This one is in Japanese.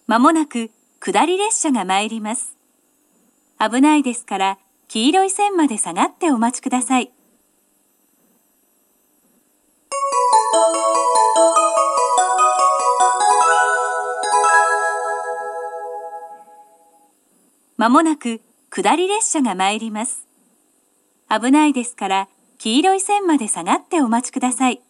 まもなく下り列車が参ります。危ないですから黄色い線まで下がってお待ちください。まもなく下り列車が参ります。危ないですから黄色い線まで下がってお待ちください。